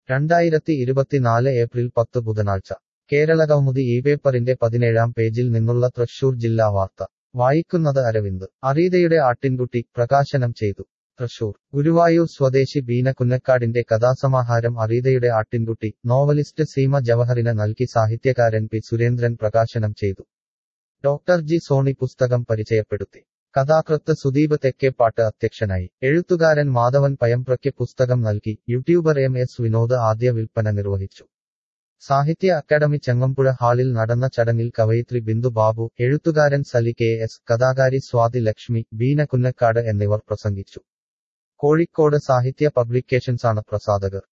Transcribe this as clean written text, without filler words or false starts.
2024 April 10 ബുധനാഴ്ച കേരളകൗമുദി പേപ്പറിന്റെ 17-ാം പേജിൽ നിന്നുള്ള തൃശൂർ ജില്ലാ വാർത്ത വായിക്കുന്നത് അരവിന്ദ്. അറീതയുടെ ആട്ടിൻകുട്ടി പ്രകാശനം ചെയ്തു. തൃശൂർ. ഗുരുവായൂർ സ്വദേശി ബീന കുന്നക്കാടിന്റെ കഥാസമാഹാരം അറീതയുടെ ആട്ടിൻകുട്ടി നോവലിസ്റ്റ് സീമ ജവഹറിന് നൽകി സാഹിത്യകാരൻ പി സുരേന്ദ്രൻ പ്രകാശനം ചെയ്തു. ഡോക്ടർ ജി സോണി പുസ്തകം പരിചയപ്പെടുത്തി. കഥാകൃത്ത് സുദീപ് തെക്കേപ്പാട്ട് അധ്യക്ഷനായി. എഴുത്തുകാരൻ മാധവൻ പയമ്പ്രയ്ക്ക് പുസ്തകം നൽകി. യൂട്യൂബർ MS വിനോദ് ആദ്യ വിൽപ്പന നിർവഹിച്ചു. സാഹിത്യ അക്കാദമി ചങ്ങമ്പുഴ ഹാളിൽ നടന്ന ചടങ്ങിൽ കവയിത്രി ബിന്ദു ബാബു, എഴുത്തുകാരൻ സലി KS, കഥാകാരി സ്വാതി ലക്ഷ്മി, ബീന കുന്നക്കാട് എന്നിവർ പ്രസംഗിച്ചു. കോഴിക്കോട് സാഹിത്യ പബ്ലിക്കേഷൻസാണ് പ്രസാധകർ.